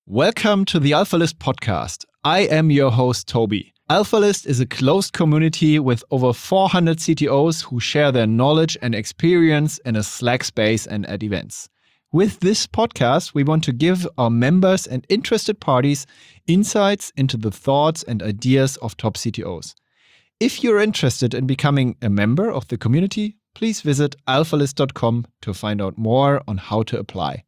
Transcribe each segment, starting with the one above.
Welcome to the AlphaList podcast. I am your host, Toby. AlphaList is a closed community with over 400 CTOs who share their knowledge and experience in a Slack space and at events. With this podcast, we want to give our members and interested parties insights into the thoughts and ideas of top CTOs. If you're interested in becoming a member of the community, please visit alphalist.com to find out more on how to apply.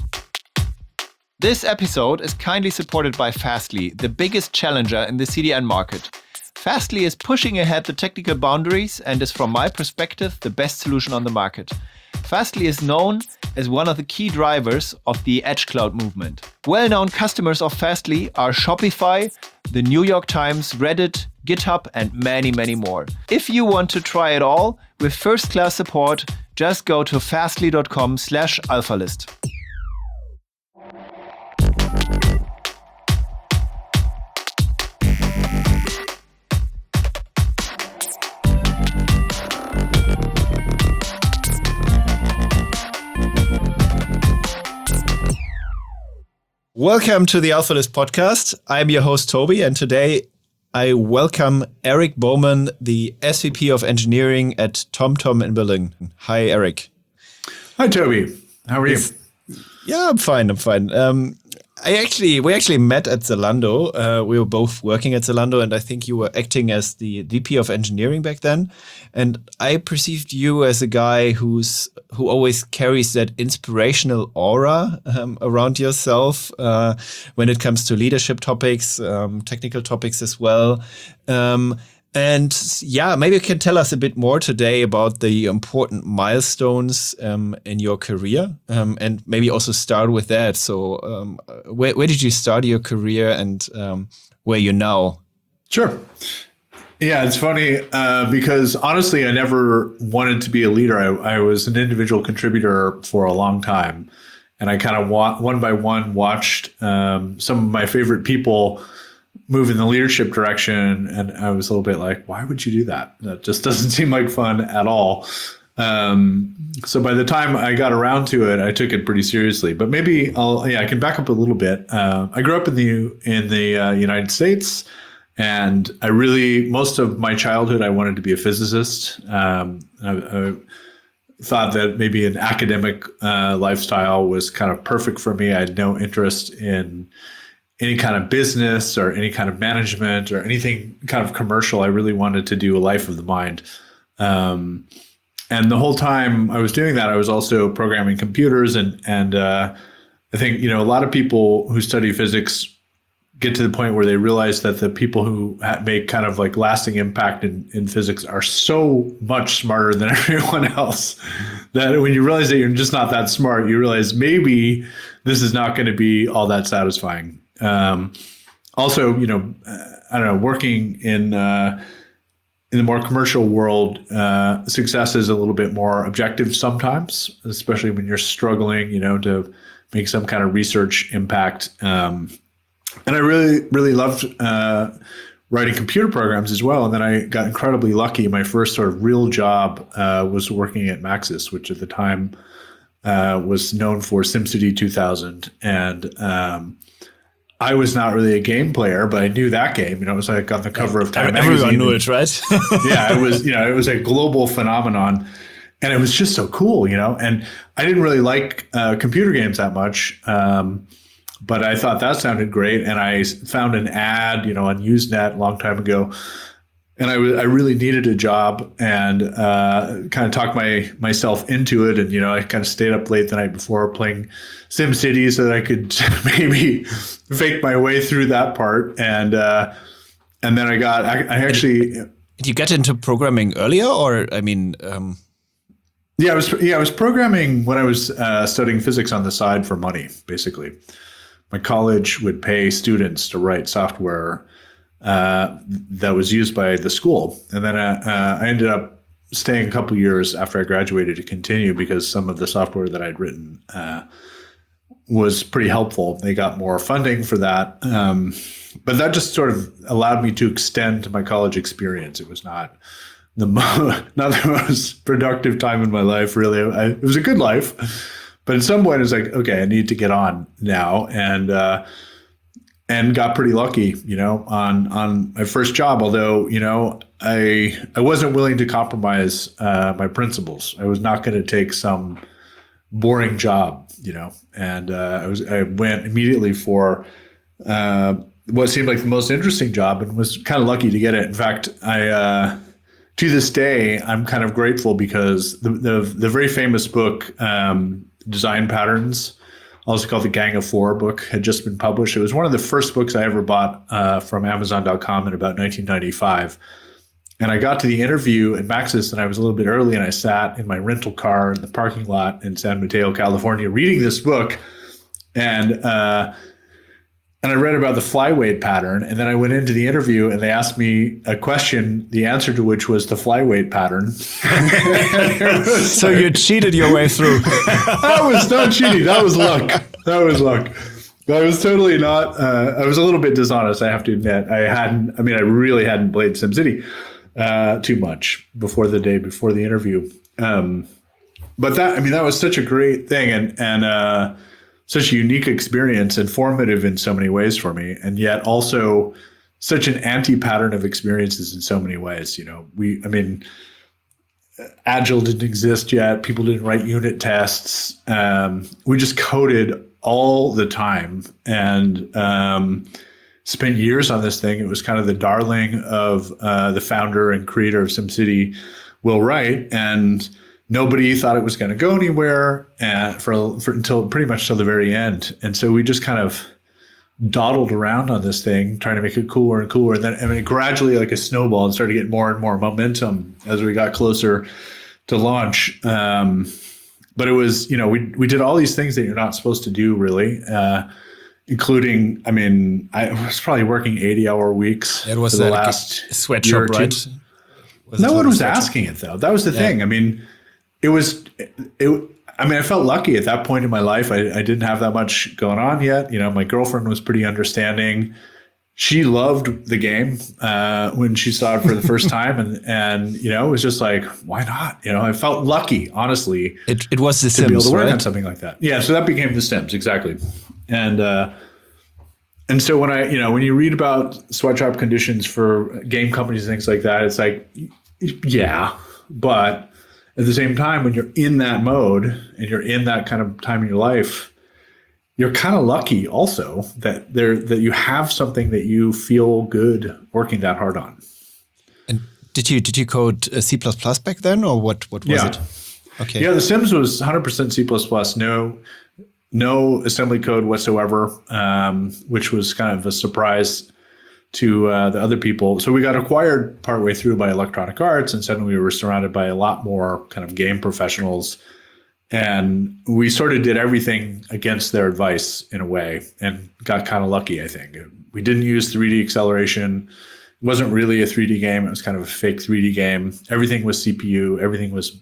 This episode is kindly supported by Fastly, the biggest challenger in the CDN market. Fastly is pushing ahead the technical boundaries and is, from my perspective, the best solution on the market. Fastly is known as one of the key drivers of the Edge Cloud movement. Well-known customers of Fastly are Shopify, the New York Times, Reddit, GitHub, and many, many more. If you want to try it all with first-class support, just go to fastly.com/alphalist. Welcome to the AlphaList podcast. I'm your host, Toby, and today I welcome Eric Bowman, the SVP of Engineering at TomTom in Berlin. Hi, Eric. Hi, Toby. How are you? Yeah, I'm fine. We actually met at Zalando. We were both working at Zalando, and I think you were acting as the VP of Engineering back then. And I perceived you as a guy who always carries that inspirational aura around yourself when it comes to leadership topics, technical topics as well. And yeah, maybe you can tell us a bit more today about the important milestones in your career, and maybe also start with that. So where did you start your career and where you're now? Sure. Yeah, it's funny because honestly, I never wanted to be a leader. I was an individual contributor for a long time. And I kind of one by one watched some of my favorite people move in the leadership direction. And I was a little bit like, why would you do that? That just doesn't seem like fun at all. So by the time I got around to it, I took it pretty seriously. But maybe I can back up a little bit. I grew up in the United States, and most of my childhood, I wanted to be a physicist. I thought that maybe an academic lifestyle was kind of perfect for me. I had no interest in any kind of business or any kind of management or anything kind of commercial. I really wanted to do a life of the mind. And the whole time I was doing that, I was also programming computers. And I think, a lot of people who study physics get to the point where they realize that the people who make kind of like lasting impact in physics are so much smarter than everyone else that when you realize that you're just not that smart, you realize maybe this is not going to be all that satisfying. Also, I don't know, working in the more commercial world, success is a little bit more objective sometimes, especially when you're struggling, to make some kind of research impact. And I really, really loved writing computer programs as well. And then I got incredibly lucky. My first sort of real job was working at Maxis, which at the time was known for SimCity 2000. And I was not really a game player, but I knew that game. It was like on the cover of Time magazine. Everyone knew it, right? Yeah, it was a global phenomenon. And it was just so cool, And I didn't really like computer games that much. But I thought that sounded great. And I found an ad, on Usenet a long time ago. And I really needed a job and kind of talked myself into it. And, I kind of stayed up late the night before playing SimCity so that I could maybe fake my way through that part. And then I actually... Did you get into programming earlier or, Yeah, I was programming when I was studying physics on the side for money, basically. My college would pay students to write software that was used by the school. And then I ended up staying a couple years after I graduated to continue because some of the software that I'd written was pretty helpful. They got more funding for that. But that just sort of allowed me to extend my college experience. It was not the most productive time in my life, really. It was a good life, But at some point, it's like, okay, I need to get on now, and got pretty lucky, on my first job. Although, I wasn't willing to compromise my principles. I was not going to take some boring job, and I went immediately for what seemed like the most interesting job, and was kind of lucky to get it. In fact, I to this day, I'm kind of grateful, because the very famous book, Design Patterns, also called the Gang of Four book, had just been published. It was one of the first books I ever bought from Amazon.com in about 1995. And I got to the interview at Maxis, and I was a little bit early, and I sat in my rental car in the parking lot in San Mateo, California, reading this book. And I read about the flyweight pattern, and then I went into the interview, and they asked me a question, the answer to which was the flyweight pattern. So you cheated your way through. That was not cheating. That was luck. I was totally not. I was a little bit dishonest, I have to admit. I really hadn't played SimCity too much before the interview. But that was such a great thing, and such a unique experience, informative in so many ways for me, and yet also such an anti-pattern of experiences in so many ways. Agile didn't exist yet. People didn't write unit tests. We just coded all the time, and spent years on this thing. It was kind of the darling of the founder and creator of SimCity, Will Wright, and nobody thought it was going to go anywhere until pretty much till the very end. And so we just kind of dawdled around on this thing, trying to make it cooler and cooler. And then, it gradually, like a snowball, and started to get more and more momentum as we got closer to launch. But it was, we did all these things that you're not supposed to do, really, including, I was probably working 80-hour weeks for the last sweatshop, right? No one was asking it, though. That was the thing. I felt lucky at that point in my life. I didn't have that much going on yet. My girlfriend was pretty understanding. She loved the game when she saw it for the first time, and it was just like, why not? I felt lucky, honestly. It was The Sims, to be able to work right? on something like that. Yeah, so that became The Sims, exactly. And so when you read about sweatshop conditions for game companies and things like that, it's like, yeah, but at the same time, when you're in that mode and you're in that kind of time in your life, you're kind of lucky also that you have something that you feel good working that hard on. And did you code C++ back then, or what was it? Okay. Yeah, The Sims was 100% C++, no assembly code whatsoever, which was kind of a surprise to the other people. So we got acquired partway through by Electronic Arts, and suddenly we were surrounded by a lot more kind of game professionals. And we sort of did everything against their advice in a way, and got kind of lucky, I think. We didn't use 3D acceleration. It wasn't really a 3D game. It was kind of a fake 3D game. Everything was CPU. Everything was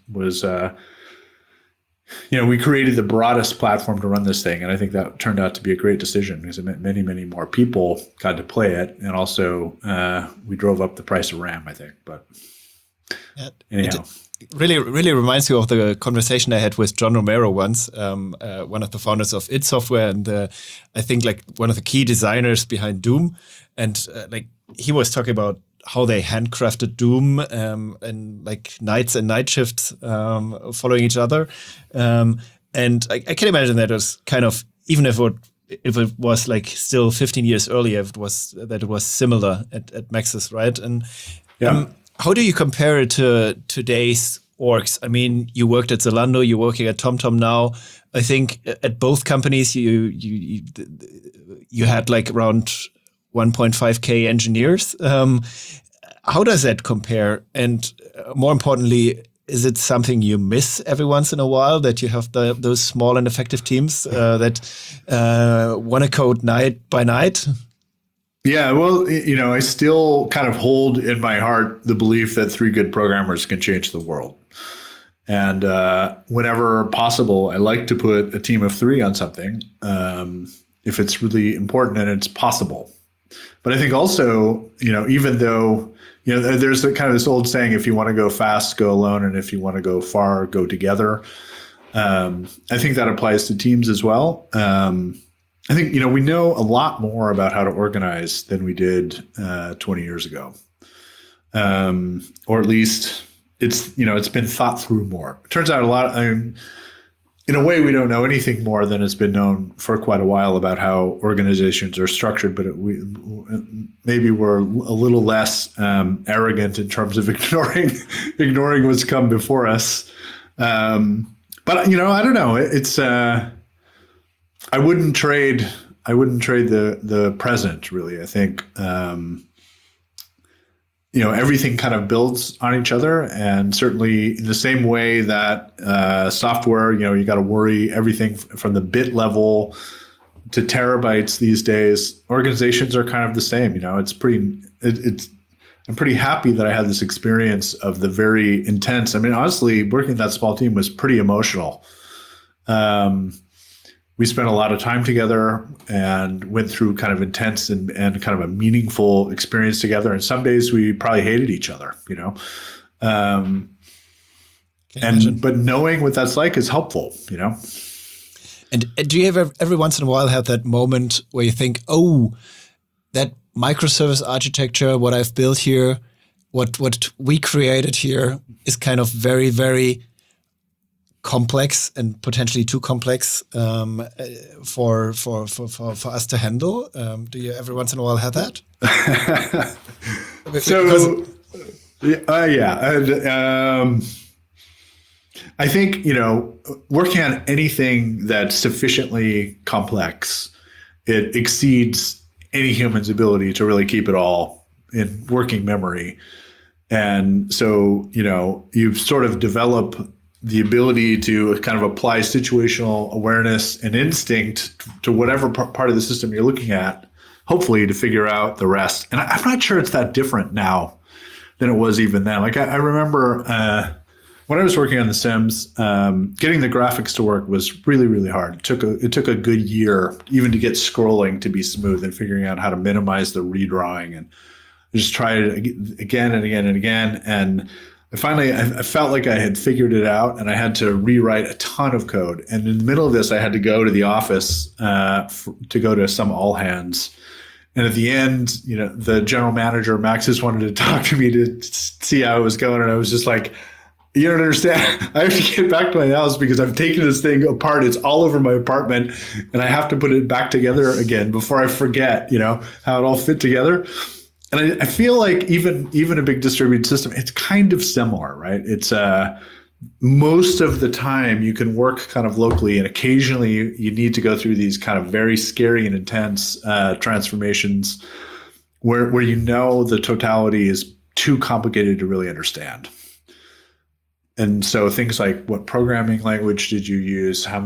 we created the broadest platform to run this thing. And I think that turned out to be a great decision, because it meant many, many more people got to play it. And also we drove up the price of RAM, I think. But anyhow. It really reminds me of the conversation I had with John Romero once, one of the founders of id Software, and I think like one of the key designers behind Doom. And he was talking about how they handcrafted Doom and like nights and night shifts following each other. And I can imagine that it was kind of, even if it was like still 15 years earlier, it was similar at Maxis, right? And how do you compare it to today's orgs? I mean, you worked at Zalando, you're working at TomTom now. I think at both companies you had like around 1.5K engineers. How does that compare? And more importantly, is it something you miss every once in a while, that you have those small and effective teams that want to code night by night? Yeah, well, I still kind of hold in my heart the belief that 3 good programmers can change the world. And whenever possible, I like to put a team of 3 on something if it's really important and it's possible. But I think also, even though, there's kind of this old saying, if you want to go fast, go alone. And if you want to go far, go together. I think that applies to teams as well. I think, we know a lot more about how to organize than we did 20 years ago. Or at least it's been thought through more. It turns out in a way, we don't know anything more than has been known for quite a while about how organizations are structured, but maybe we're a little less arrogant in terms of ignoring what's come before us. But I don't know. It's I wouldn't trade the present, really. I think everything kind of builds on each other, and certainly in the same way that software, you got to worry everything from the bit level to terabytes these days. Organizations are kind of the same. I'm pretty happy that I had this experience of the very intense. I mean, honestly, working with that small team was pretty emotional. We spent a lot of time together and went through kind of intense and kind of a meaningful experience together. And some days we probably hated each other, but knowing what that's like is helpful, And do you ever, every once in a while, have that moment where you think, oh, that microservice architecture, what I've built here, what we created here is kind of very, very complex and potentially too complex for us to handle. Do you every once in a while have that? I think working on anything that's sufficiently complex, it exceeds any human's ability to really keep it all in working memory. And so you sort of develop the ability to kind of apply situational awareness and instinct to whatever part of the system you're looking at, hopefully to figure out the rest. And I'm not sure it's that different now than it was even then. Like I remember when I was working on The Sims, getting the graphics to work was really, really hard. It took a good year even to get scrolling to be smooth and figuring out how to minimize the redrawing. And I just tried it again and again and again. And finally, I felt like I had figured it out, and I had to rewrite a ton of code. And in the middle of this, I had to go to the office to go to some all hands. And at the end, the general manager, Max, just wanted to talk to me to see how it was going. And I was just like, you don't understand. I have to get back to my house because I've taken this thing apart. It's all over my apartment, and I have to put it back together again before I forget, how it all fit together. And I feel like even a big distributed system, it's kind of similar, right? It's most of the time you can work kind of locally, and occasionally you need to go through these kind of very scary and intense transformations where the totality is too complicated to really understand. And so things like, what programming language did you use? How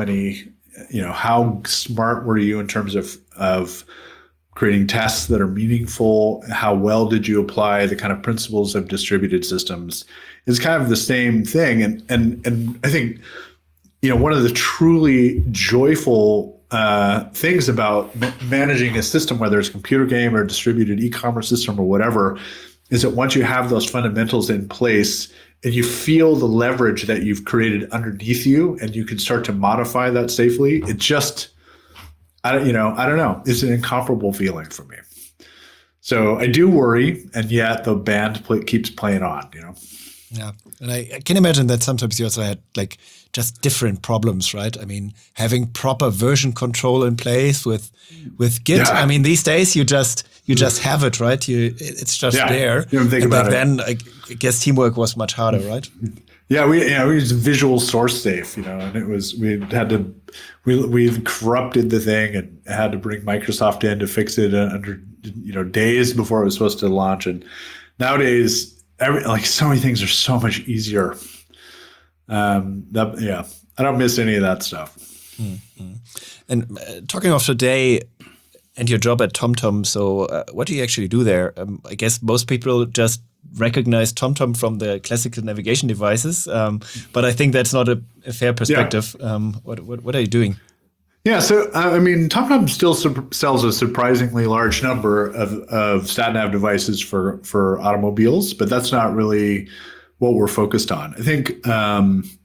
smart were you in terms of creating tests that are meaningful? How well did you apply the kind of principles of distributed systems? It's kind of the same thing. And I think, one of the truly joyful things about managing a system, whether it's a computer game or a distributed e-commerce system or whatever, is that once you have those fundamentals in place and you feel the leverage that you've created underneath you, and you can start to modify that safely, it just, I don't know. It's an incomparable feeling for me. So I do worry, and yet the band keeps playing on, Yeah, and I can imagine that sometimes you also had like just different problems, right? I mean, having proper version control in place with Git. Yeah. I mean, these days you just have it, right? It's just there. You don't think and about back it. then, I guess teamwork was much harder, right? Yeah, we used Visual Source Safe, and it was we corrupted the thing and had to bring Microsoft in to fix it under days before it was supposed to launch. And nowadays, so many things are so much easier. I don't miss any of that stuff. Mm-hmm. And talking of today and your job at TomTom, so what do you actually do there? I guess most people just recognize TomTom from the classical navigation devices, but I think that's not a fair perspective. Yeah. What are you doing? Yeah, so TomTom still sells a surprisingly large number of sat-nav devices for automobiles, but that's not really what we're focused on. I think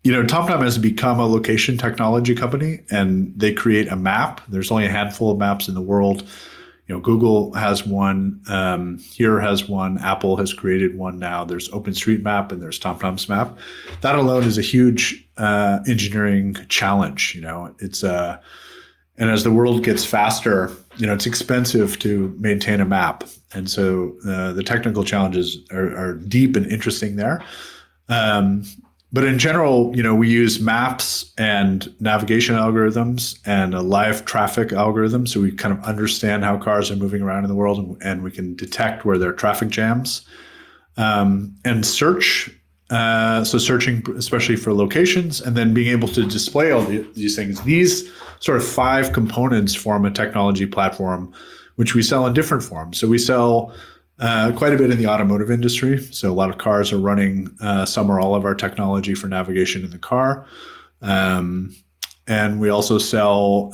TomTom has become a location technology company, and they create a map. There's only a handful of maps in the world. Google has one, Here has one, Apple has created one now. There's OpenStreetMap and there's TomTom's map. That alone is a huge engineering challenge. And as the world gets faster, it's expensive to maintain a map, and so the technical challenges are deep and interesting there. But in general, we use maps and navigation algorithms and a live traffic algorithm. So we kind of understand how cars are moving around in the world, and we can detect where there are traffic jams. And search, so searching especially for locations, and then being able to display all these things. These sort of 5 components form a technology platform, which we sell in different forms. So we sell quite a bit in the automotive industry. So a lot of cars are running some or all of our technology for navigation in the car. And we also sell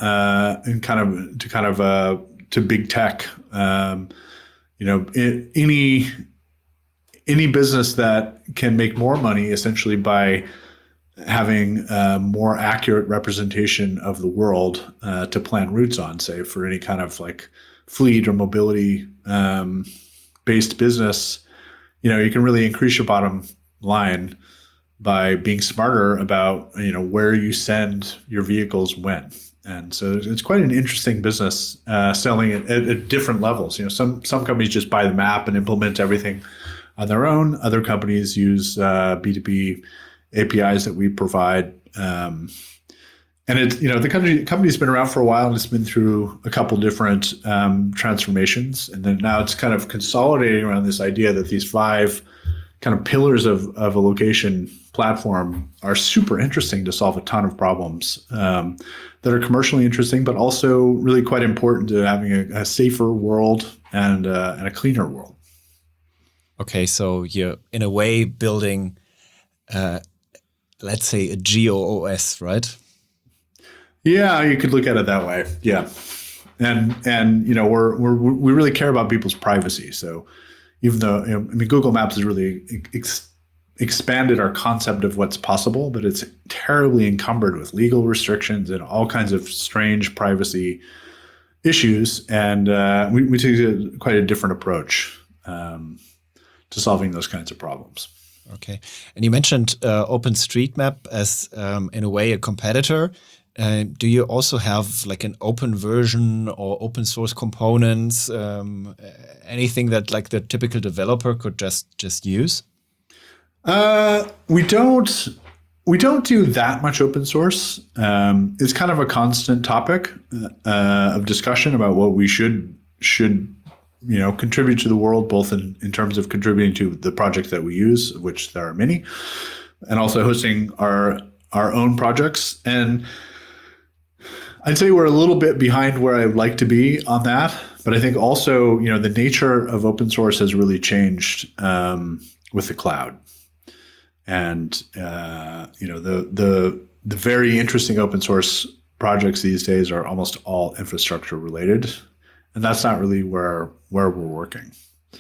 to big tech. Any business that can make more money essentially by having a more accurate representation of the world to plan routes on, say, for any kind of like fleet or mobility based business, you can really increase your bottom line by being smarter about, where you send your vehicles when. And so it's quite an interesting business selling it at different levels. Some companies just buy the map and implement everything on their own. Other companies use B2B APIs that we provide. And the company's been around for a while, and it's been through a couple different transformations. And then now it's kind of consolidating around this idea that these 5 kind of pillars of a location platform are super interesting to solve a ton of problems that are commercially interesting, but also really quite important to having a safer world and a cleaner world. Okay, so you're in a way building, let's say, a GeoOS, right? Yeah, you could look at it that way. Yeah, and we really care about people's privacy. So even though Google Maps has really expanded our concept of what's possible, but it's terribly encumbered with legal restrictions and all kinds of strange privacy issues. And we take quite a different approach to solving those kinds of problems. Okay, and you mentioned OpenStreetMap as in a way a competitor. Do you also have like an open version or open source components? Anything that like the typical developer could just use? We don't do that much open source. It's kind of a constant topic of discussion about what we should contribute to the world, both in terms of contributing to the projects that we use, which there are many, and also hosting our own projects. And I'd say we're a little bit behind where I would like to be on that, but I think also, the nature of open source has really changed with the cloud, and the very interesting open source projects these days are almost all infrastructure related, and that's not really where we're working.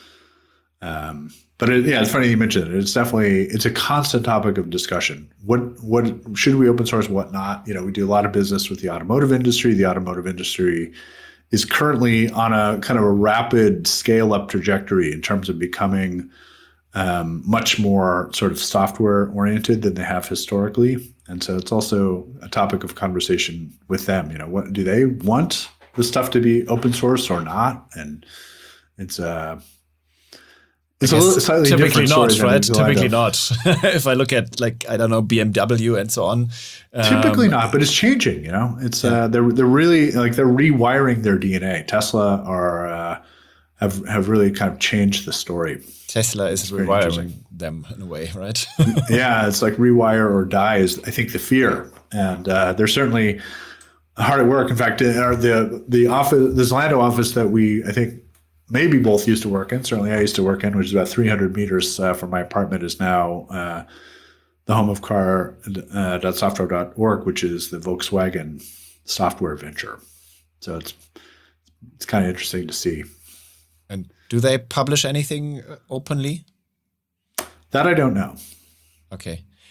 But it's funny you mentioned it. It's a constant topic of discussion. What should we open source? What not? We do a lot of business with the automotive industry. The automotive industry is currently on a kind of a rapid scale up trajectory in terms of becoming much more sort of software oriented than they have historically. And so it's also a topic of conversation with them. What do they want the stuff to be open source or not? And it's a slightly typically different not, right? Typically not. If I look at BMW and so on. Typically not, but it's changing. It's they're really they're rewiring their DNA. Tesla have really kind of changed the story. Tesla is rewiring them in a way, right? Yeah, it's like rewire or die is, I think, the fear, and they're certainly hard at work. In fact, the office, the Zalando office that I think maybe both used to work in, certainly I used to work in, which is about 300 meters from my apartment, is now the home of car.software.org, which is the Volkswagen software venture. So it's kind of interesting to see. And do they publish anything openly? That I don't know. Okay.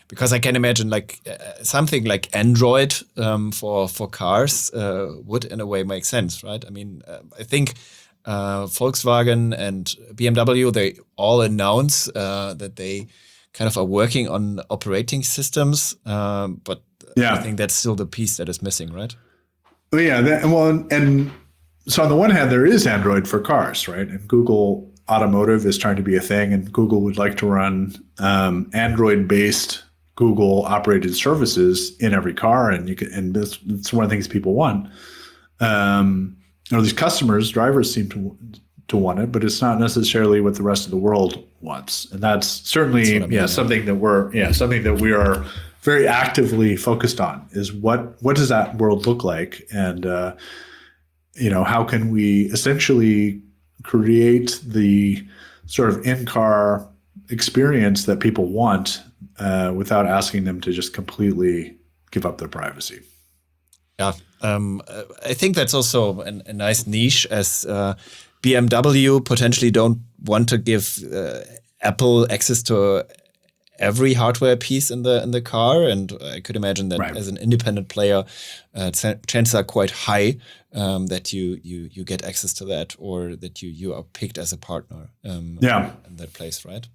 because I can imagine like something like Android for cars would in a way make sense, right? I mean, I think Volkswagen and BMW, they all announce that they kind of are working on operating systems, but I think that's still the piece that is missing, right? Well, yeah. And so on the one hand, there is Android for cars, right? And Google Automotive is trying to be a thing, and Google would like to run Android-based Google-operated services in every car, and that's one of the things people want. These customers, drivers seem to want it, but it's not necessarily what the rest of the world wants, and that's certainly something that we are very actively focused on. Is what does that world look like, and how can we essentially create the sort of in-car experience that people want without asking them to just completely give up their privacy. Yeah, I think that's also a nice niche, as BMW potentially don't want to give Apple access to every hardware piece in the car, and I could imagine that as an independent player, chances are quite high that you get access to that, or that you are picked as a partner in that place, right?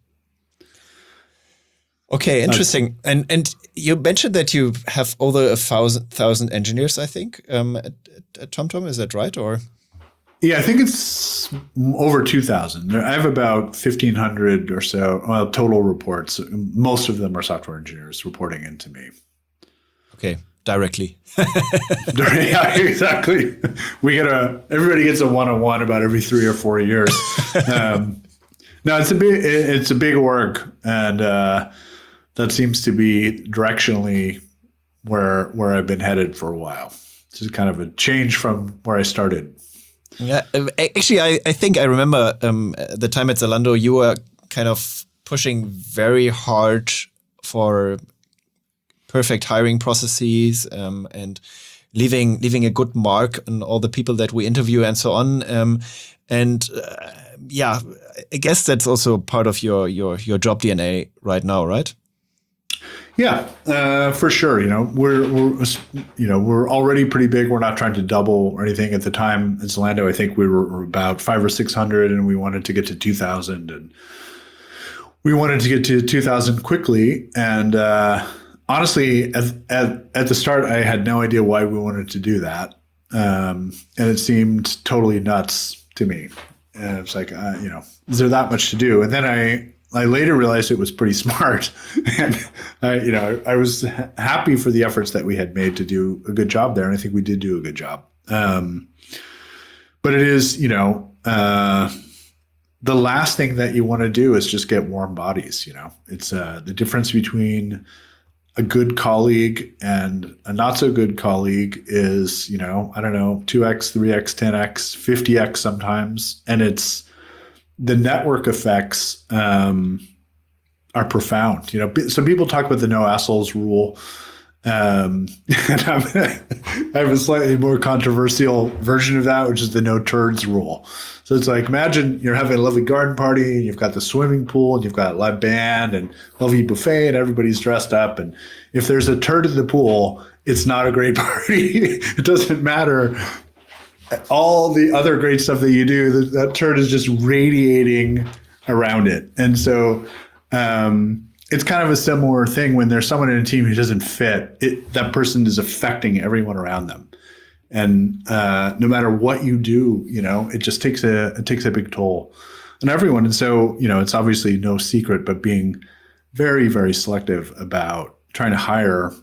Okay, interesting. And you mentioned that you have over 1,000 engineers, I think, at TomTom. Is that right? Or yeah, I think it's over 2,000. I have about 1,500 or so total reports. Most of them are software engineers reporting into me. Okay, directly. Yeah, exactly. Everybody gets a one-on-one about every 3 or 4 years. No, it's a big org, and that seems to be directionally where I've been headed for a while. This is kind of a change from where I started. Yeah, actually, I think I remember the time at Zalando, you were kind of pushing very hard for perfect hiring processes and leaving a good mark on all the people that we interview and so on. I guess that's also part of your job DNA right now, right? Yeah, for sure. We're already pretty big. We're not trying to double or anything. At the time at Zalando, I think we were about 500 or 600, and we wanted to get to 2,000, and we wanted to get to 2,000 quickly. And honestly, at the start, I had no idea why we wanted to do that, and it seemed totally nuts to me. And it's like, is there that much to do? And then I later realized it was pretty smart, and I was happy for the efforts that we had made to do a good job there, and I think we did do a good job. But it is, the last thing that you want to do is just get warm bodies. It's the difference between a good colleague and a not so good colleague is, 2x, 3x, 10x, 50x sometimes, and it's the network effects are profound. Some people talk about the no assholes rule. And I have a slightly more controversial version of that, which is the no turds rule. So it's like, imagine you're having a lovely garden party, and you've got the swimming pool, and you've got a live band and lovely buffet, and everybody's dressed up. And if there's a turd in the pool, it's not a great party. It doesn't matter all the other great stuff that you do, that turd is just radiating around it. And so it's kind of a similar thing when there's someone in a team who doesn't fit. That person is affecting everyone around them. And no matter what you do, it just takes a big toll on everyone. And so, it's obviously no secret, but being very, very selective about trying to hire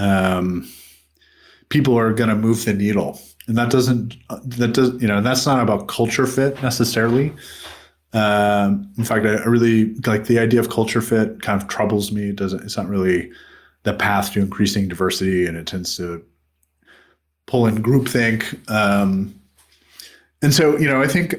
people who are going to move the needle. And that's not about culture fit necessarily. In fact, I really like the idea of culture fit. Kind of troubles me. It's not really the path to increasing diversity, and it tends to pull in groupthink. And so, I think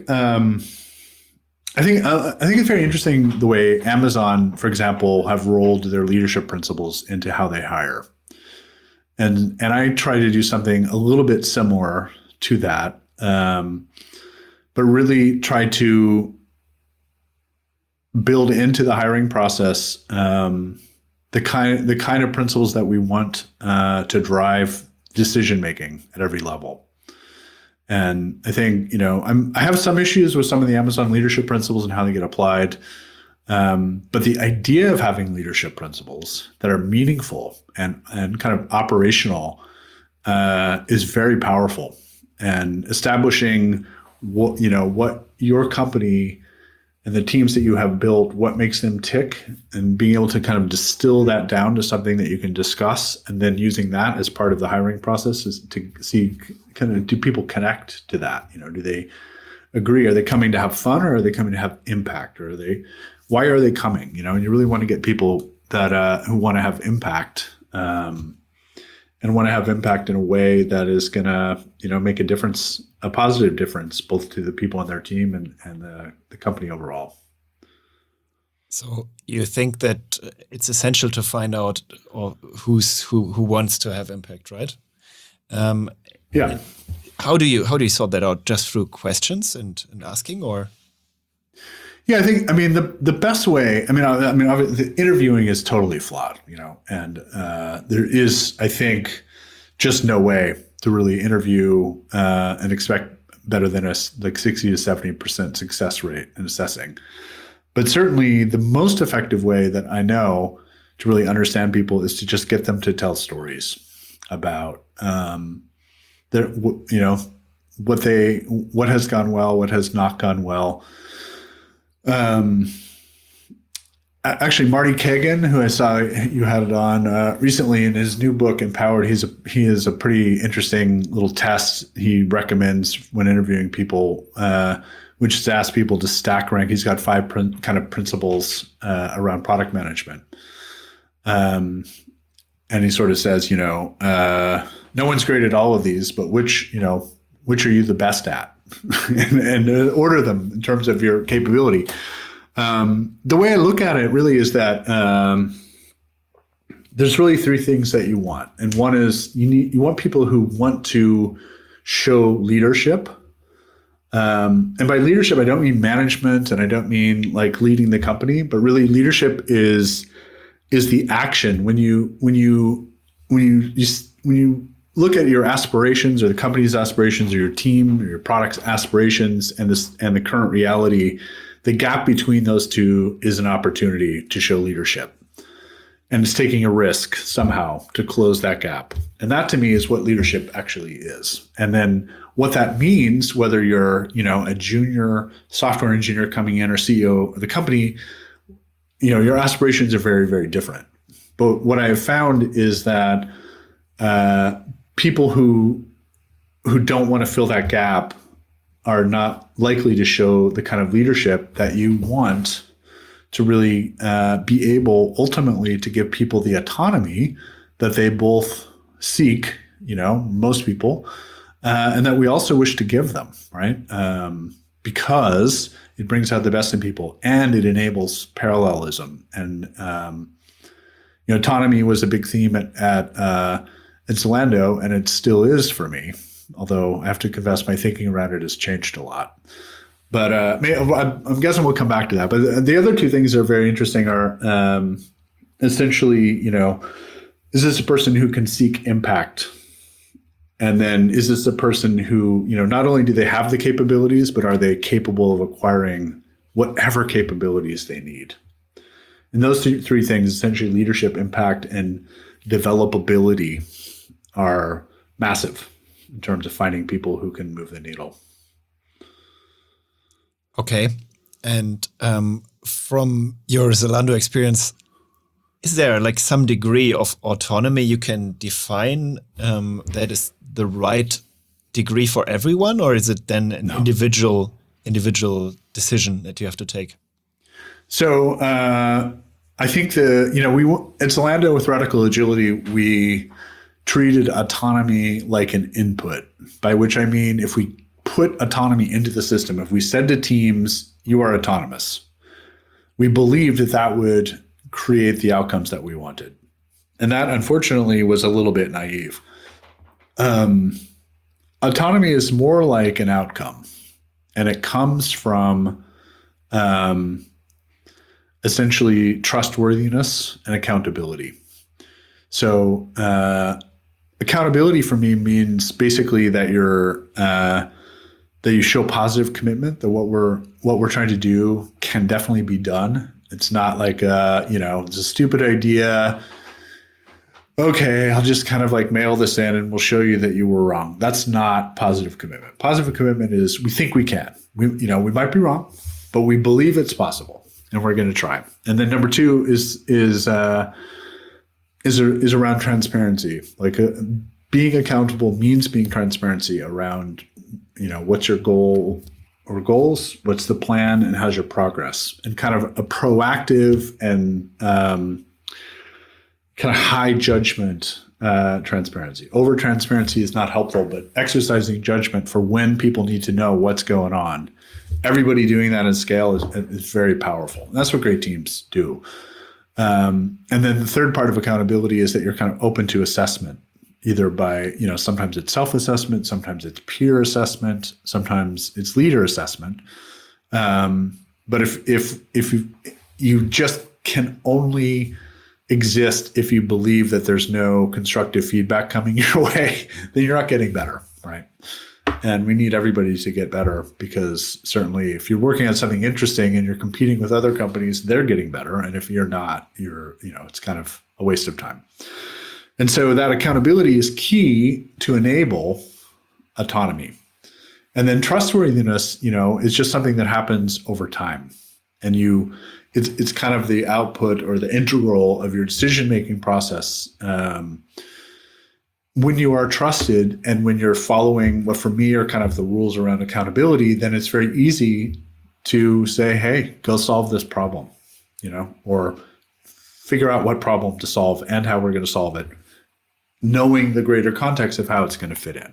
it's very interesting the way Amazon, for example, have rolled their leadership principles into how they hire. And I try to do something a little bit similar to that, but really try to build into the hiring process the kind of principles that we want to drive decision making at every level. And I think, I have some issues with some of the Amazon leadership principles and how they get applied. But the idea of having leadership principles that are meaningful and kind of operational is very powerful. And establishing what your company and the teams that you have built, what makes them tick, and being able to kind of distill that down to something that you can discuss, and then using that as part of the hiring process is to see kind of, do people connect to that? Do they agree? Are they coming to have fun, or are they coming to have impact? Or why are they coming? And you really want to get people that who want to have impact, and want to have impact in a way that is going to, make a difference, a positive difference, both to the people on their team and the company overall. So you think that it's essential to find out who wants to have impact, right? Yeah. How do you sort that out? Just through questions and asking, or? Yeah, I mean, the best way, the interviewing is totally flawed, and there is, I think, just no way to really interview and expect better than a 60 to 70% success rate in assessing. But certainly the most effective way that I know to really understand people is to just get them to tell stories about what has gone well, what has not gone well. Actually, Marty Kagan, who I saw you had it on recently in his new book, Empowered, he is a pretty interesting little test he recommends when interviewing people, which is to ask people to stack rank. He's got 5 kind of principles around product management. And he sort of says, no one's great at all of these, but which are you the best at? and order them in terms of your capability. The way I look at it really is that there's really 3 things that you want. And one is you want people who want to show leadership. And by leadership, I don't mean management, and I don't mean like leading the company, but really leadership is the action. When you look at your aspirations, or the company's aspirations, or your team or your product's aspirations, and the current reality, the gap between those two is an opportunity to show leadership. And it's taking a risk somehow to close that gap. And that to me is what leadership actually is. And then what that means, whether you're, a junior software engineer coming in or CEO of the company, your aspirations are very, very different. But what I have found is that people who don't want to fill that gap are not likely to show the kind of leadership that you want to really be able ultimately to give people the autonomy that they both seek, most people, and that we also wish to give them, right? Because it brings out the best in people and it enables parallelism. And autonomy was a big theme at Zalando, and it still is for me. Although I have to confess, my thinking around it has changed a lot. But I'm guessing we'll come back to that. But the other 2 things that are very interesting are essentially, is this a person who can seek impact? And then is this a person who, not only do they have the capabilities, but are they capable of acquiring whatever capabilities they need? And those 3 things, essentially leadership, impact, and developability, are massive in terms of finding people who can move the needle. Okay. And from your Zalando experience, is there like some degree of autonomy you can define that is the right degree for everyone, or is it then an individual decision that you have to take? So I think we at Zalando with Radical Agility, we treated autonomy like an input, by which I mean if we put autonomy into the system, if we said to teams, you are autonomous, we believed that would create the outcomes that we wanted. And that, unfortunately, was a little bit naive. Autonomy is more like an outcome, and it comes from essentially trustworthiness and accountability. So accountability for me means basically that that you show positive commitment, that what we're trying to do can definitely be done. It's not like it's a stupid idea. Okay, I'll just kind of like mail this in and we'll show you that you were wrong. That's not positive commitment. Positive commitment is we think we can. We might be wrong, but we believe it's possible and we're going to try. And then number two is around transparency. Like being accountable means being transparency around, what's your goal or goals, what's the plan, and how's your progress, and kind of a proactive and kind of high judgment transparency. Over transparency is not helpful, but exercising judgment for when people need to know what's going on. Everybody doing that at scale is very powerful. And that's what great teams do. And then the third part of accountability is that you're kind of open to assessment, either by, sometimes it's self-assessment, sometimes it's peer assessment, sometimes it's leader assessment. But if you just can only exist if you believe that there's no constructive feedback coming your way, then you're not getting better, right? And we need everybody to get better, because certainly if you're working on something interesting and you're competing with other companies, they're getting better. And if you're not, it's kind of a waste of time. And so that accountability is key to enable autonomy. And then trustworthiness, is just something that happens over time. And it's kind of the output or the integral of your decision-making process. When you are trusted and when you're following what for me are kind of the rules around accountability, then it's very easy to say, hey, go solve this problem, or figure out what problem to solve and how we're going to solve it, knowing the greater context of how it's going to fit in.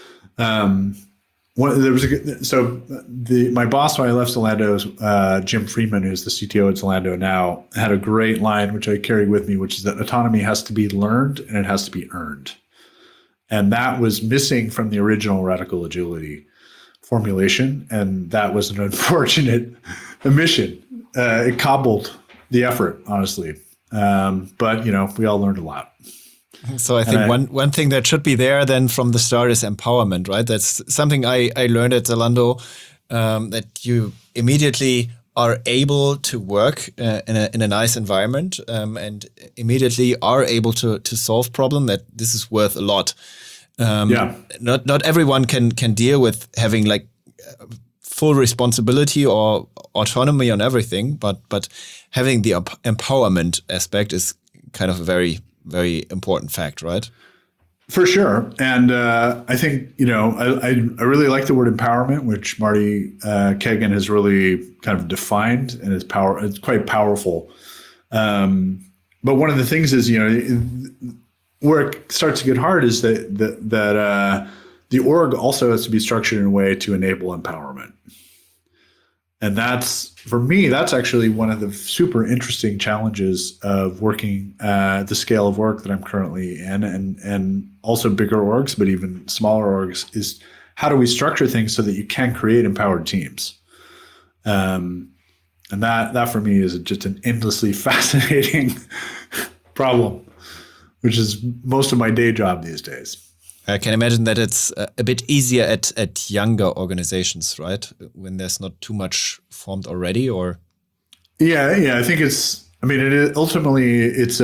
My boss when I left Zalando, Jim Freeman, who's the CTO at Zalando now, had a great line which I carry with me, which is that autonomy has to be learned and it has to be earned. And that was missing from the original Radical Agility formulation, and that was an unfortunate omission. It cobbled the effort, honestly. But we all learned a lot. So I think one thing that should be there then from the start is empowerment, right? That's something I learned at Zalando, that you immediately are able to work in a nice environment, and immediately are able to solve problem, that this is worth a lot. Not everyone can deal with having like full responsibility or autonomy on everything, but having the empowerment aspect is kind of a very, very important fact, right? For sure. And I think, I really like the word empowerment, which Marty Kagan has really kind of defined, and it's quite powerful. But one of the things is, where it starts to get hard is that the org also has to be structured in a way to enable empowerment. And for me, that's actually one of the super interesting challenges of working at the scale of work that I'm currently in, and also bigger orgs, but even smaller orgs, is how do we structure things so that you can create empowered teams? And that for me is just an endlessly fascinating problem, which is most of my day job these days. I can imagine that it's a bit easier at younger organizations, right? When there's not too much formed already, or? Yeah. I think ultimately it's,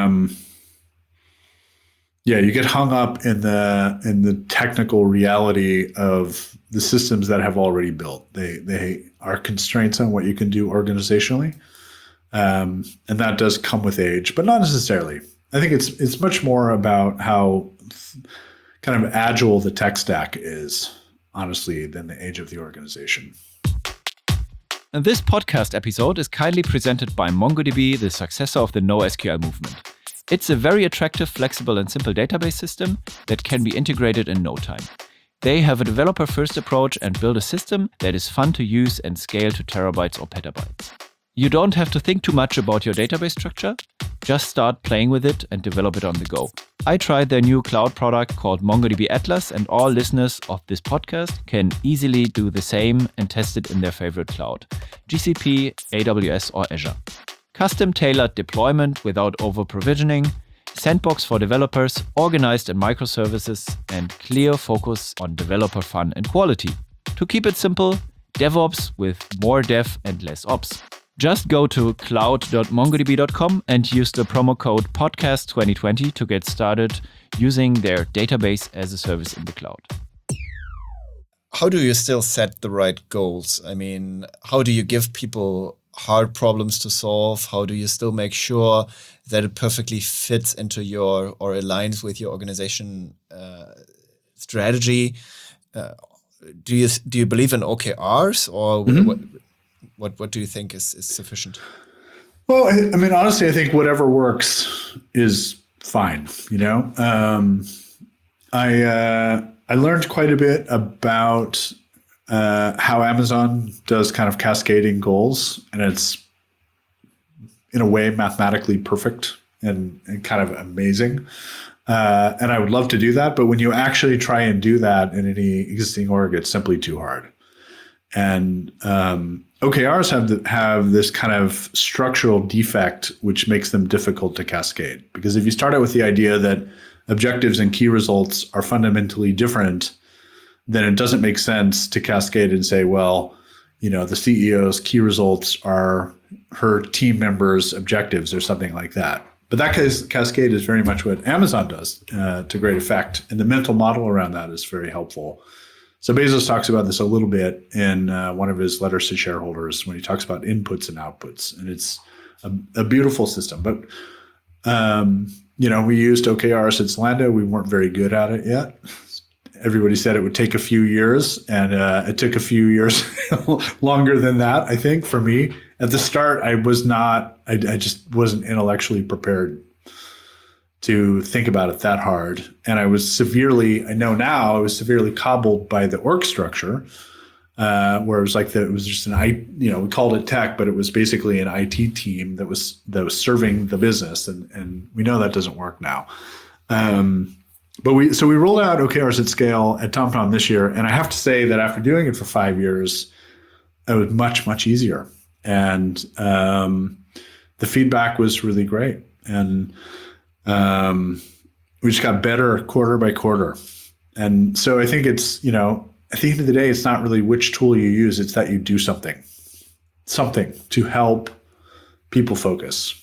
you get hung up in the technical reality of the systems that have already built. They are constraints on what you can do organizationally. And that does come with age, but not necessarily. I think it's much more about how kind of agile the tech stack is, honestly, than the age of the organization. And this podcast episode is kindly presented by MongoDB, the successor of the NoSQL movement. It's a very attractive, flexible, and simple database system that can be integrated in no time. They have a developer-first approach and build a system that is fun to use and scale to terabytes or petabytes. You don't have to think too much about your database structure. Just start playing with it and develop it on the go. I tried their new cloud product called MongoDB Atlas, and all listeners of this podcast can easily do the same and test it in their favorite cloud: GCP, AWS, or Azure. Custom tailored deployment without over provisioning, sandbox for developers, organized in microservices, and clear focus on developer fun and quality. To keep it simple, DevOps with more dev and less ops. Just go to cloud.mongodb.com and use the promo code podcast2020 to get started using their database as a service in the cloud. How do you still set the right goals? I mean, how do you give people hard problems to solve? How do you still make sure that it perfectly fits into your or aligns with your organization strategy? Do you believe in OKRs, or what do you think is sufficient? Well, I mean, honestly, I think whatever works is fine. I learned quite a bit about how Amazon does kind of cascading goals, and it's in a way mathematically perfect and kind of amazing. And I would love to do that, but when you actually try and do that in any existing org, it's simply too hard. And OKRs have this kind of structural defect, which makes them difficult to cascade. Because if you start out with the idea that objectives and key results are fundamentally different, then it doesn't make sense to cascade and say, well, the CEO's key results are her team members' objectives or something like that. But that cascade is very much what Amazon does to great effect. And the mental model around that is very helpful. So Bezos talks about this a little bit in one of his letters to shareholders when he talks about inputs and outputs. And it's a beautiful system. But, we used OKRs at Zalando. We weren't very good at it yet. Everybody said it would take a few years, and it took a few years longer than that, I think, for me. At the start, I just wasn't intellectually prepared to think about it that hard. And I was severely cobbled by the org structure, where it was like it was just we called it tech, but it was basically an IT team that was serving the business. And we know that doesn't work now. But we rolled out OKRs at scale at TomTom this year. And I have to say that after doing it for 5 years, it was much, much easier. And the feedback was really great. And we just got better quarter by quarter. And so I think it's, at the end of the day, it's not really which tool you use. It's that you do something to help people focus.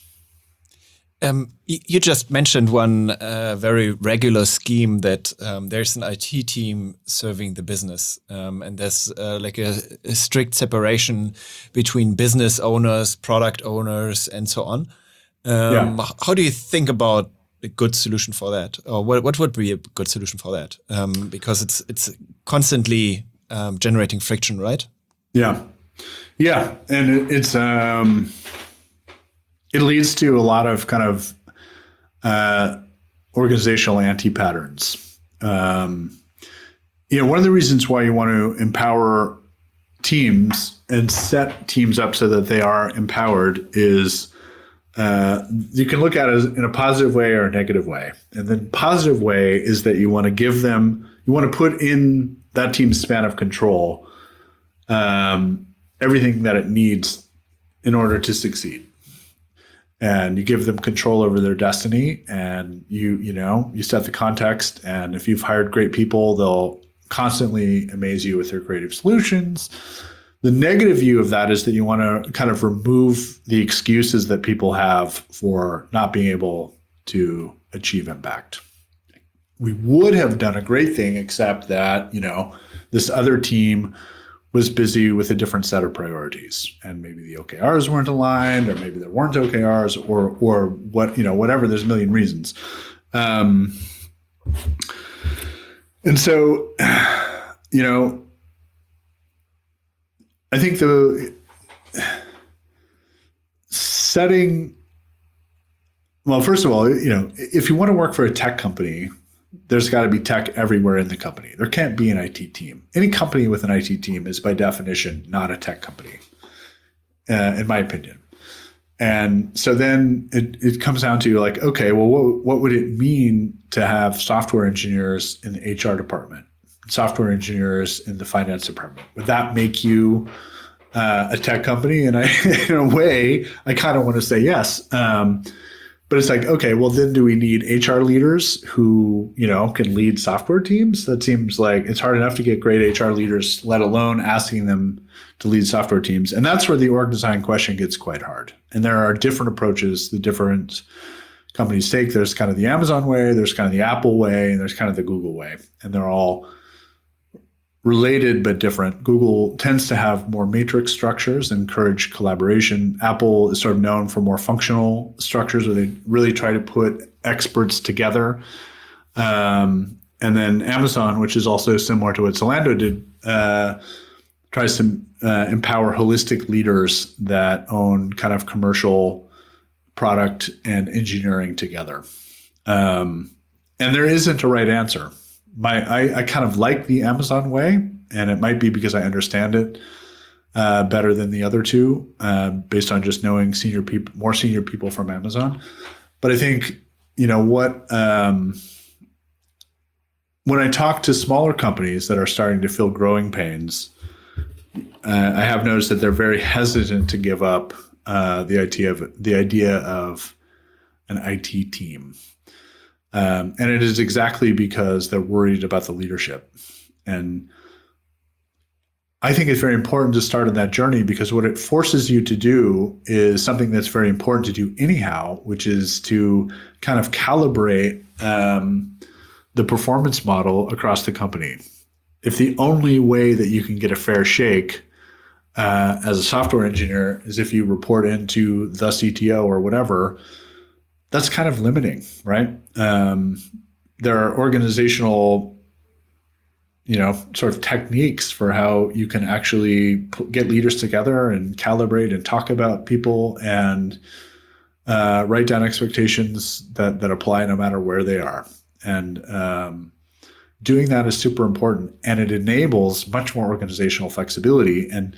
You just mentioned one very regular scheme that there's an IT team serving the business, and there's like a strict separation between business owners, product owners, and so on. How do you think about a good solution for that, or what would be a good solution for that? Because it's constantly generating friction, right? Yeah, and it's it leads to a lot of kind of organizational anti-patterns. One of the reasons why you want to empower teams and set teams up so that they are empowered is you can look at it in a positive way or a negative way. And the positive way is that you want to put in that team's span of control everything that it needs in order to succeed. And you give them control over their destiny, and you set the context. And if you've hired great people, they'll constantly amaze you with their creative solutions. The negative view of that is that you want to kind of remove the excuses that people have for not being able to achieve impact. We would have done a great thing, except that, this other team was busy with a different set of priorities, and maybe the OKRs weren't aligned, or maybe there weren't OKRs, or what, whatever. There's a million reasons. And so, I think the setting, well, first of all, if you want to work for a tech company, there's got to be tech everywhere in the company. There can't be an IT team. Any company with an IT team is by definition not a tech company, in my opinion. And so then it comes down to like, okay, well, what would it mean to have software engineers in the HR department, software engineers in the finance department? Would that make you a tech company? And in a way, I kind of want to say yes. But it's like, okay, well, then do we need HR leaders who, can lead software teams? That seems like it's hard enough to get great HR leaders, let alone asking them to lead software teams. And that's where the org design question gets quite hard. And there are different approaches the different companies take. There's kind of the Amazon way, there's kind of the Apple way, and there's kind of the Google way. And they're all related but different. Google tends to have more matrix structures and encourage collaboration. Apple is sort of known for more functional structures where they really try to put experts together. And then Amazon, which is also similar to what Zalando did, tries to empower holistic leaders that own kind of commercial product and engineering together. And there isn't a right answer. I kind of like the Amazon way, and it might be because I understand it better than the other two, based on just knowing more senior people from Amazon. But I think, when I talk to smaller companies that are starting to feel growing pains, I have noticed that they're very hesitant to give up the idea of an IT team. And it is exactly because they're worried about the leadership. And I think it's very important to start on that journey, because what it forces you to do is something that's very important to do anyhow, which is to kind of calibrate the performance model across the company. If the only way that you can get a fair shake as a software engineer is if you report into the CTO or whatever, that's kind of limiting, right? There are organizational, sort of techniques for how you can actually get leaders together and calibrate and talk about people and write down expectations that apply no matter where they are. And doing that is super important, and it enables much more organizational flexibility. And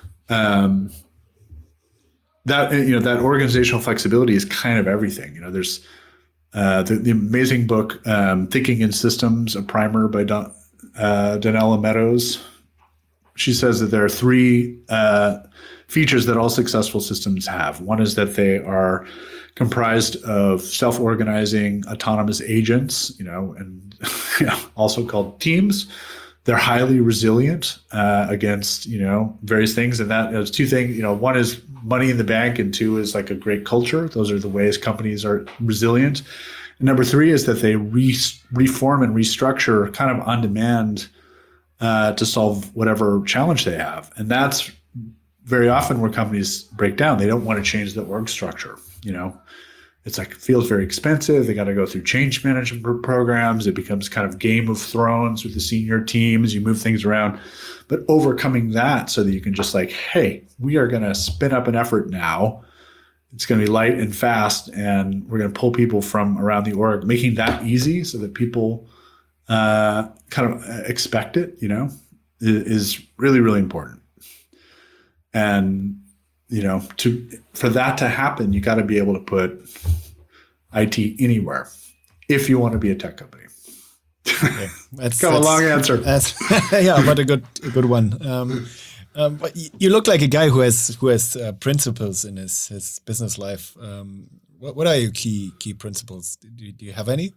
that organizational flexibility is kind of everything. There's the amazing book Thinking in Systems, a primer by Donella Meadows. She says that there are three features that all successful systems have. One is that they are comprised of self-organizing autonomous agents, and also called teams. They're highly resilient against, various things. And that is two things. One is money in the bank, and two is like a great culture. Those are the ways companies are resilient. And number three is that they reform and restructure kind of on demand to solve whatever challenge they have. And that's very often where companies break down. They don't want to change the org structure. It's like, it feels very expensive. They got to go through change management programs. It becomes kind of Game of Thrones with the senior teams. You move things around. But overcoming that so that you can just like, hey, we are going to spin up an effort now. It's going to be light and fast, and we're going to pull people from around the org, making that easy so that people kind of expect it, is really, really important. And for that to happen, you got to be able to put IT anywhere if you want to be a tech company. Okay. That's a long answer. Yeah, but a good one. But you look like a guy who has principles in his business life. What are your key principles? Do you have any?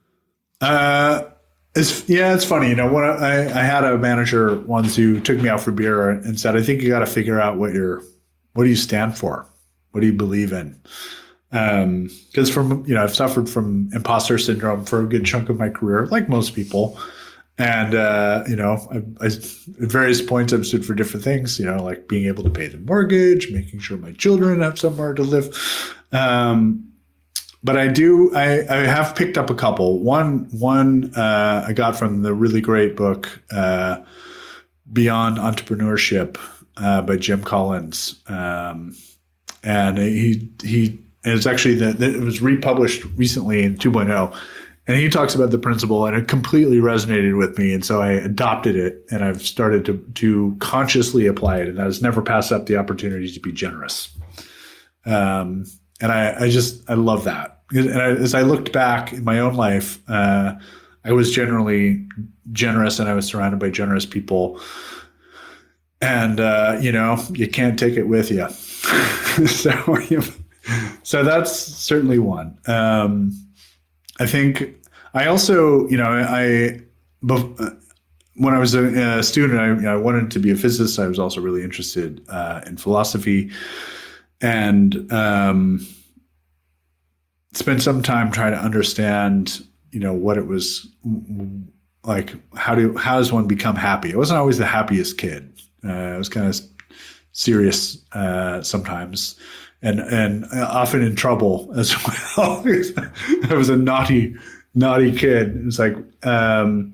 It's funny. I had a manager once who took me out for beer and said, "I think you got to figure out what do you stand for? What do you believe in?" Because I've suffered from imposter syndrome for a good chunk of my career, like most people. And, at various points I've stood for different things, like being able to pay the mortgage, making sure my children have somewhere to live. But I have picked up a couple. One I got from the really great book, Beyond Entrepreneurship, by Jim Collins. And it's actually it was republished recently in 2.0. And he talks about the principle, and it completely resonated with me. And so I adopted it, and I've started to consciously apply it. And that has never passed up the opportunity to be generous. And I love that. And as I looked back in my own life, I was generally generous, and I was surrounded by generous people. And, you can't take it with you. So that's certainly one. I think I also, when I was a student, I wanted to be a physicist. I was also really interested in philosophy, and spent some time trying to understand, what it was like. How does one become happy? I wasn't always the happiest kid. I was kind of serious sometimes, and often in trouble as well. I was a naughty kid. It's like, and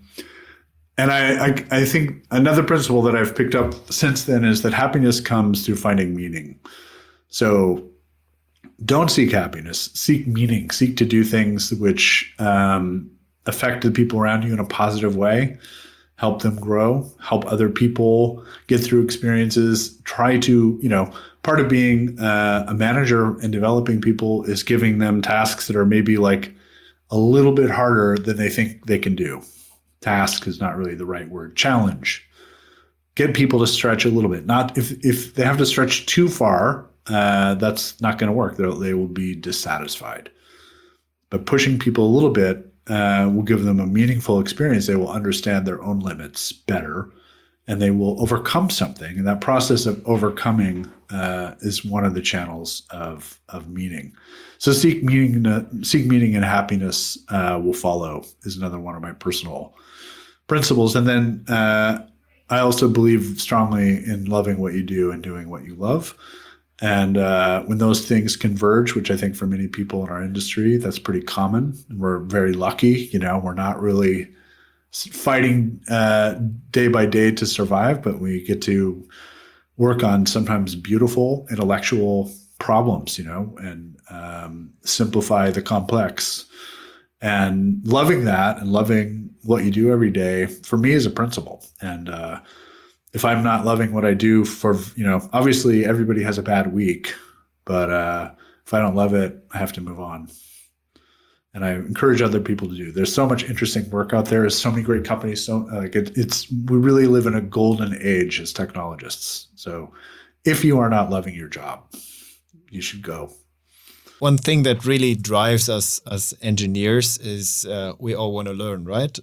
I think another principle that I've picked up since then is that happiness comes through finding meaning. So don't seek happiness, seek meaning, seek to do things which affect the people around you in a positive way, help them grow, help other people get through experiences. Try to, part of being a manager and developing people is giving them tasks that are maybe like a little bit harder than they think they can do. Task is not really the right word. Challenge. Get people to stretch a little bit. Not if they have to stretch too far, that's not going to work. They will be dissatisfied. But pushing people a little bit will give them a meaningful experience. They will understand their own limits better, and they will overcome something. And that process of overcoming is one of the channels of meaning. So seek meaning and happiness will follow is another one of my personal principles. And then I also believe strongly in loving what you do and doing what you love. And when those things converge, which I think for many people in our industry, that's pretty common. We're very lucky, we're not really fighting day by day to survive, but we get to work on sometimes beautiful intellectual problems, and simplify the complex. And loving that and loving what you do every day, for me, is a principle. And if I'm not loving what I do obviously everybody has a bad week, but if I don't love it, I have to move on. And I encourage other people to do. There's so much interesting work out there. There's so many great companies. So we really live in a golden age as technologists. So if you are not loving your job, you should go. One thing that really drives us as engineers is we all want to learn, right?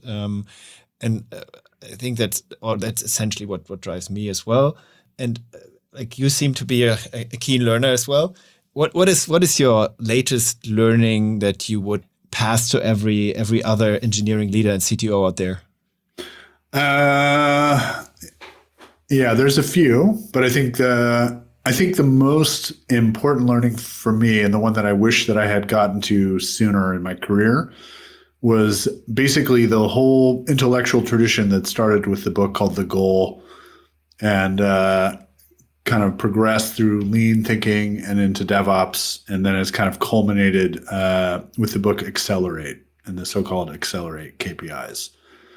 I think that's essentially what drives me as well. And like you seem to be a keen learner as well. What is your latest learning that you would pass to every other engineering leader and CTO out there? Yeah, there's a few, but I think the most important learning for me, and the one that I wish that I had gotten to sooner in my career, was basically the whole intellectual tradition that started with the book called The Goal, and kind of progressed through lean thinking and into DevOps, and then it's kind of culminated with the book Accelerate and the so-called Accelerate KPIs.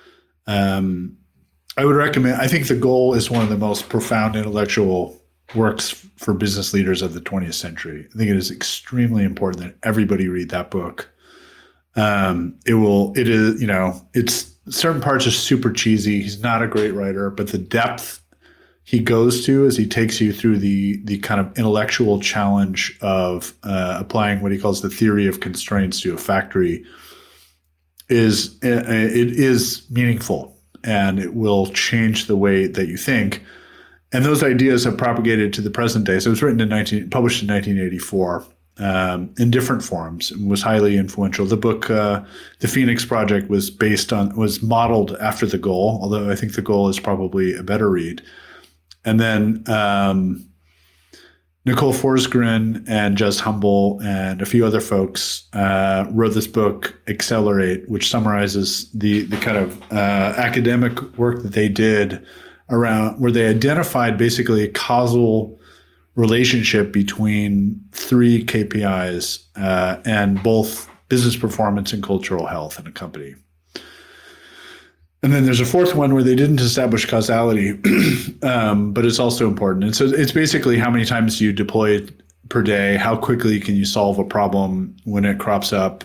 I would recommend, I think The Goal is one of the most profound intellectual works for business leaders of the 20th century. I think it is extremely important that everybody read that book. It's certain parts are super cheesy. He's not a great writer, but the depth he goes to as he takes you through the kind of intellectual challenge of applying what he calls the theory of constraints to a factory is meaningful, and it will change the way that you think. And those ideas have propagated to the present day. So it was published in 1984 in different forms, and was highly influential. The book, The Phoenix Project, was modeled after The Goal, although I think The Goal is probably a better read. And then Nicole Forsgren and Jez Humble and a few other folks wrote this book, Accelerate, which summarizes the kind of academic work that they did around, where they identified basically a causal relationship between three KPIs and both business performance and cultural health in a company. And then there's a fourth one where they didn't establish causality, but it's also important. And so it's basically how many times you deploy per day? How quickly can you solve a problem when it crops up?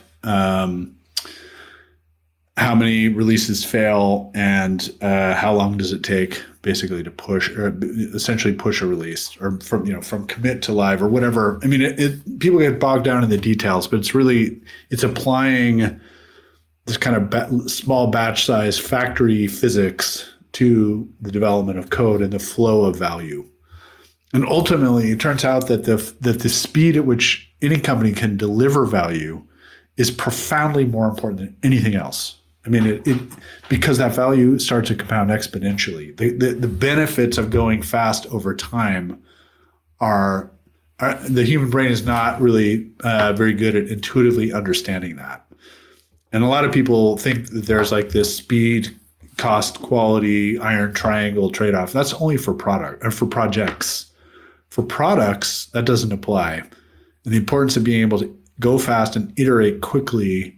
How many releases fail, and how long does it take basically to push or essentially push a release, or from commit to live or whatever. I mean, people get bogged down in the details, but it's applying this kind of small batch size factory physics to the development of code and the flow of value. And ultimately, it turns out that the speed at which any company can deliver value is profoundly more important than anything else. I mean, because that value starts to compound exponentially. The benefits of going fast over time are the human brain is not really very good at intuitively understanding that. And a lot of people think that there's like this speed, cost, quality, iron triangle trade-off. That's only for projects. For products, that doesn't apply. And the importance of being able to go fast and iterate quickly,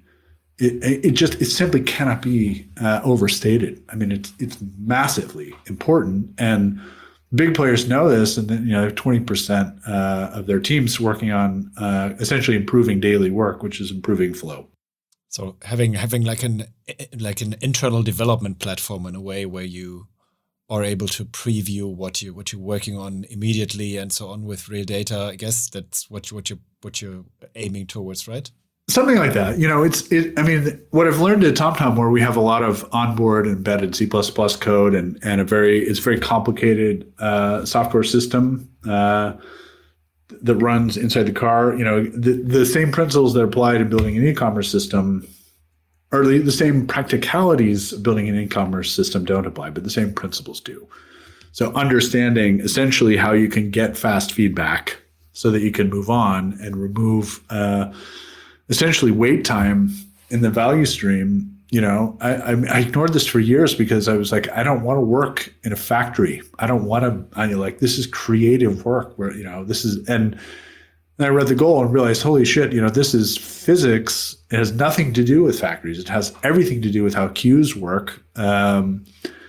it simply cannot be overstated. I mean, it's massively important, and big players know this. And then 20% of their teams working on essentially improving daily work, which is improving flow. So having like an internal development platform in a way where you are able to preview what you're working on immediately and so on with real data. I guess that's what you're aiming towards, right? Something like that. I mean, what I've learned at TomTom, where we have a lot of onboard embedded C++ code and it's very complicated software system that runs inside the car. The same principles that apply to building an e-commerce system, or the same practicalities of building an e-commerce system don't apply, but the same principles do. So understanding essentially how you can get fast feedback so that you can move on and remove essentially wait time in the value stream. I ignored this for years because I was like, I don't want to work in a factory. I don't want to, this is creative work where, and I read the goal and realized, holy shit, this is physics. It has nothing to do with factories. It has everything to do with how queues work. And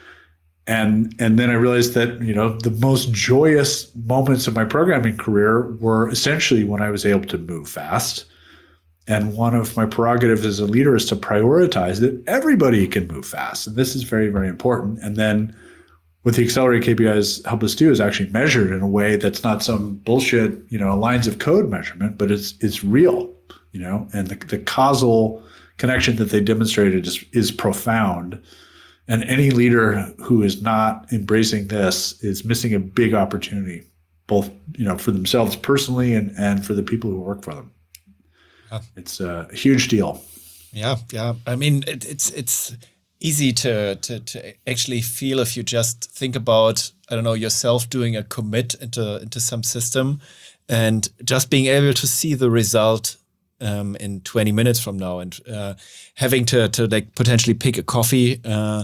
then I realized that, the most joyous moments of my programming career were essentially when I was able to move fast. And one of my prerogatives as a leader is to prioritize that everybody can move fast. And this is very, very important. And then what the accelerated KPIs help us do is actually measure it in a way that's not some bullshit, lines of code measurement, but it's real, and the causal connection that they demonstrated is profound. And any leader who is not embracing this is missing a big opportunity, both, for themselves personally and for the people who work for them. Yeah. It's a huge deal. Yeah. I mean, it's easy to actually feel if you just think about, I don't know, yourself doing a commit into some system and just being able to see the result in 20 minutes from now, and having to like potentially pick a coffee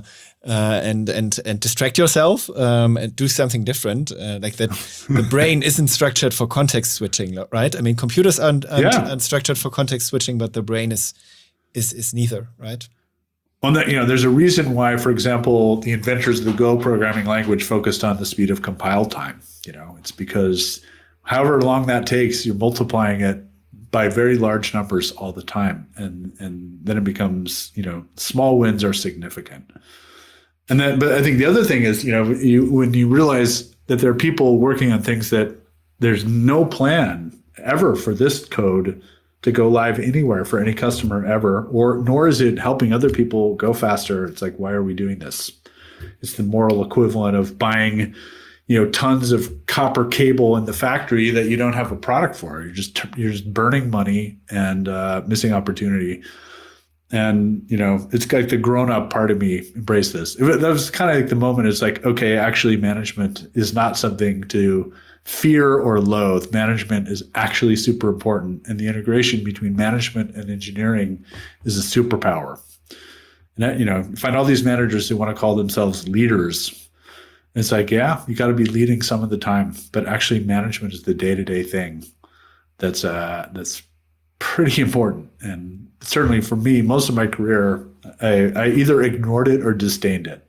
and distract yourself and do something different, like that. The brain isn't structured for context switching, right? I mean, computers aren't structured for context switching, but the brain is neither, right? Well, there's a reason why, for example, the inventors of the Go programming language focused on the speed of compile time. It's because however long that takes, you're multiplying it by very large numbers all the time. And then it becomes, small wins are significant. But I think the other thing is, when you realize that there are people working on things that there's no plan ever for this code to go live anywhere for any customer ever, nor is it helping other people go faster. It's like, why are we doing this? It's the moral equivalent of buying, tons of copper cable in the factory that you don't have a product for. You're just burning money and missing opportunity. And, it's like the grown-up part of me embraced this. That was kind of like the moment. It's like, okay, actually management is not something to fear or loathe. Management is actually super important. And the integration between management and engineering is a superpower. And you find all these managers who want to call themselves leaders. It's like, yeah, you got to be leading some of the time, but actually management is the day-to-day thing that's pretty important. And certainly for me, most of my career, I either ignored it or disdained it.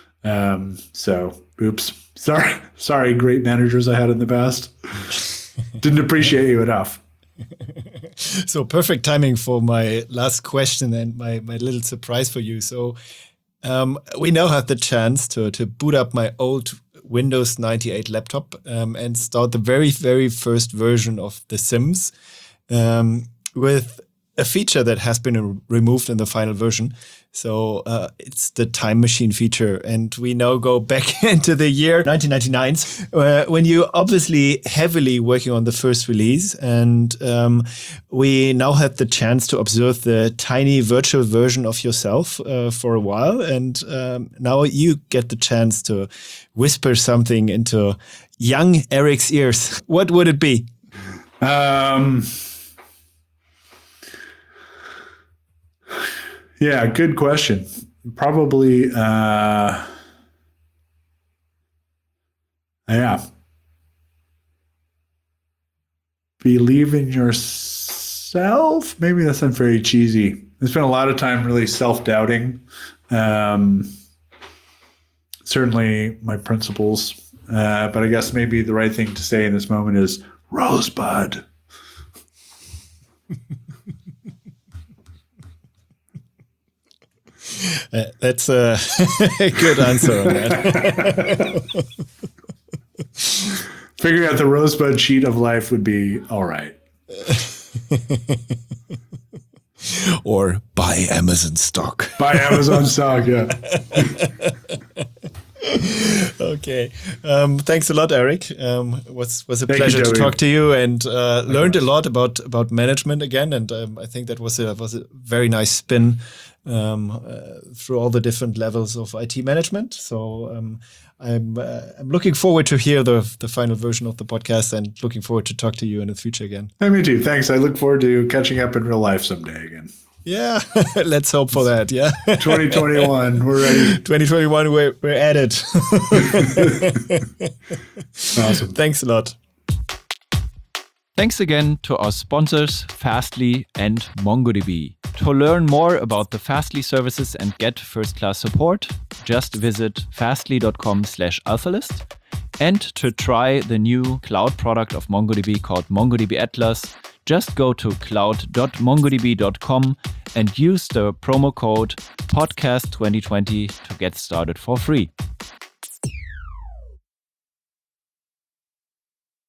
So, oops. Sorry, great managers I had in the past. Didn't appreciate you enough. So perfect timing for my last question and my little surprise for you. So we now have the chance to boot up my old Windows 98 laptop and start the very, very first version of The Sims with a feature that has been removed in the final version. So it's the time machine feature. And we now go back into the year 1999, when you obviously heavily working on the first release. And we now had the chance to observe the tiny virtual version of yourself for a while. And now you get the chance to whisper something into young Eric's ears. What would it be? Yeah, good question. Probably, believe in yourself. Maybe that's not very cheesy. I spent a lot of time really self-doubting. Certainly my principles. But I guess maybe the right thing to say in this moment is Rosebud. That's a good answer on that. Figuring out the Rosebud sheet of life would be all right. Or buy Amazon stock. Buy Amazon stock, yeah. Okay. Thanks a lot, Eric. Was a Thank pleasure you, to Joey. talk to you, and learned a lot about management again. And I think that was a very nice spin through all the different levels of IT management. So I'm looking forward to hear the final version of the podcast, and looking forward to talk to you in the future again. Hey, me too. Thanks. I look forward to catching up in real life someday again. Yeah, let's hope for that. Yeah, 2021, we're ready. 2021, we're at it. Awesome. Thanks a lot. Thanks again to our sponsors, Fastly and MongoDB. To learn more about the Fastly services and get first-class support, just visit fastly.com/alphalist. And to try the new cloud product of MongoDB called MongoDB Atlas, just go to cloud.mongodb.com and use the promo code podcast2020 to get started for free.